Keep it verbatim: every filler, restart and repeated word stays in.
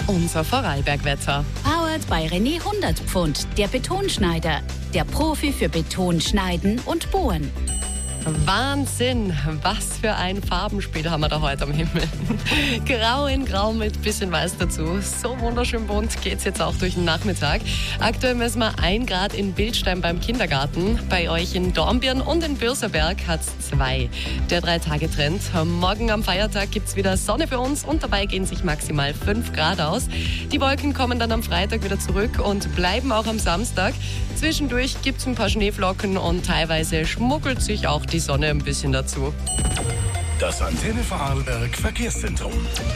Unser Vorarlbergwetter. Powered bei René hundert Pfund, der Betonschneider. Der Profi für Betonschneiden und Bohren. Wahnsinn, was für ein Farbenspiel haben wir da heute am Himmel. Grau in Grau mit bisschen Weiß dazu. So wunderschön bunt geht's jetzt auch durch den Nachmittag. Aktuell messen wir ein Grad in Bildstein beim Kindergarten. Bei euch in Dornbirn und in Bürserberg hat's zwei. Der Drei-Tage-Trend. Morgen am Feiertag gibt's wieder Sonne für uns und dabei gehen sich maximal fünf Grad aus. Die Wolken kommen dann am Freitag wieder zurück und bleiben auch am Samstag. Zwischendurch gibt's ein paar Schneeflocken und teilweise schmuggelt sich auch die Sonne ein bisschen dazu. Das Antenne Vorarlberg Verkehrszentrum.